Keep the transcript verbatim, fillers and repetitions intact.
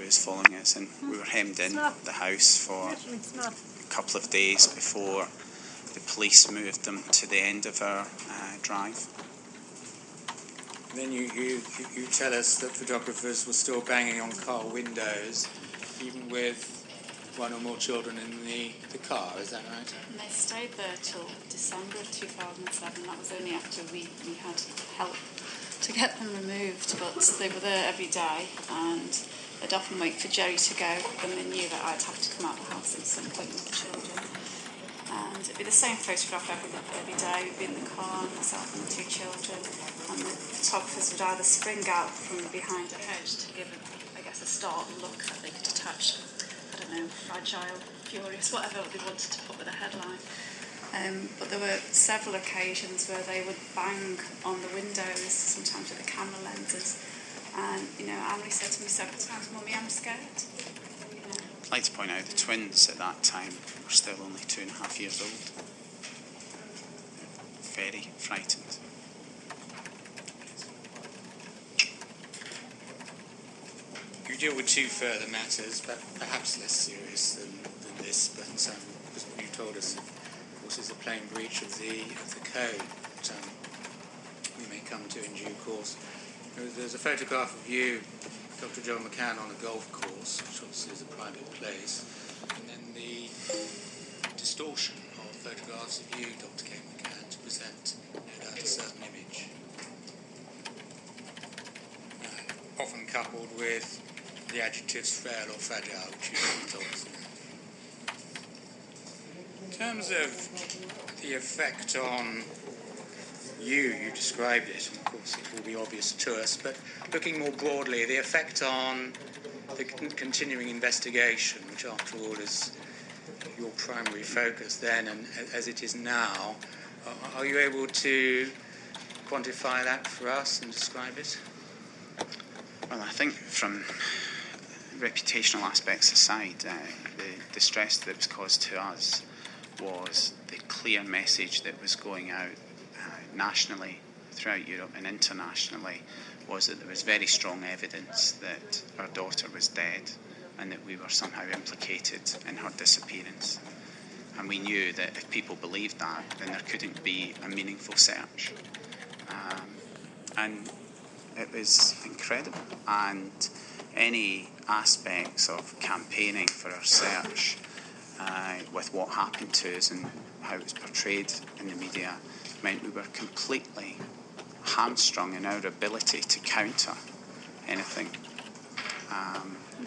was following us, and we were hemmed in the house for a couple of days before the police moved them to the end of our uh, drive. Then you, you, you tell us that photographers were still banging on car windows, even with one or more children in the, the car, is that right? And they stayed there till December of two thousand seven. That was only after we, we had help to get them removed, but they were there every day, and they'd often wait for Jerry to go, and they knew that I'd have to come out of the house at some point with the children. And it'd be the same photograph every, every day. We'd be in the car, myself and the two children, and the photographers would either spring out from behind a hedge to give, a, I guess, a start look that they could attach, I don't know, fragile, furious, whatever they wanted to put with a headline. Um, but there were several occasions where they would bang on the windows, sometimes with the camera lenses. And, you know, Amory said to me several times, "Mummy, I'm scared." You know. I'd like to point out the twins at that time were still only two and a half years old. Very frightened. You deal with two further matters, but perhaps less serious than, than this, but um, what you told us, of course, is a plain breach of the, of the code that um, we may come to in due course. There's a photograph of you, Doctor John McCann, on a golf course, which obviously is a private place, and then the distortion of photographs of you, Doctor Kate McCann, to present no doubt a certain image. Uh, often coupled with the adjectives frail or fragile, which you told us. In terms of the effect on you, you described it, and of course it will be obvious to us, but looking more broadly, the effect on the con- continuing investigation, which after all is your primary focus then and as it is now, are you able to quantify that for us and describe it? Well, I think from reputational aspects aside, uh, the distress that was caused to us was the clear message that was going out uh, nationally, throughout Europe and internationally, was that there was very strong evidence that our daughter was dead and that we were somehow implicated in her disappearance. And we knew that if people believed that, then there couldn't be a meaningful search. Um, and it was incredible. And any aspects of campaigning for our search uh, with what happened to us and how it was portrayed in the media meant we were completely hamstrung in our ability to counter anything. Um,